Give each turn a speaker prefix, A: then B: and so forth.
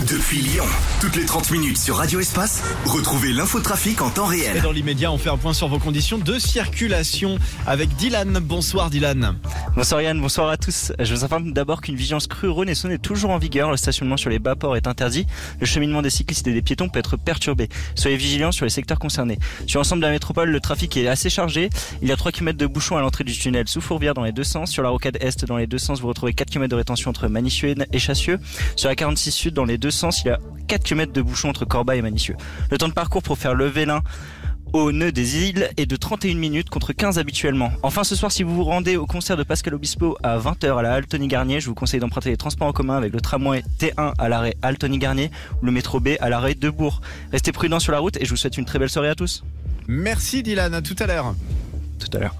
A: Depuis Lyon, toutes les 30 minutes sur Radio Espace, retrouvez l'infotrafic en temps réel.
B: Et dans l'immédiat, on fait un point sur vos conditions de circulation avec Dylan. Bonsoir Dylan.
C: Bonsoir Yann, bonsoir à tous. Je vous informe d'abord qu'une vigilance crue Rhône-et-Saône est toujours en vigueur. Le stationnement sur les bas-ports est interdit. Le cheminement des cyclistes et des piétons peut être perturbé. Soyez vigilants sur les secteurs concernés. Sur l'ensemble de la métropole, le trafic est assez chargé. Il y a 3 km de bouchons à l'entrée du tunnel sous Fourvière dans les deux sens. Sur la rocade Est dans les deux sens, vous retrouvez 4 km de rétention entre Manicieux et Chassieux. Sur la 46 Sud dans les deux sens, il y a 4 km de bouchons entre Corbeil et Manicieux. Le temps de parcours pour faire le Vélin au nœud des îles est de 31 minutes contre 15 habituellement. Enfin, ce soir, si vous vous rendez au concert de Pascal Obispo à 20h à la halle Tony-Garnier, je vous conseille d'emprunter les transports en commun avec le tramway T1 à l'arrêt halle Tony-Garnier ou le métro B à l'arrêt de Bourg. Restez prudents sur la route et je vous souhaite une très belle soirée à tous.
B: Merci Dylan, à tout à l'heure.
C: Tout à l'heure.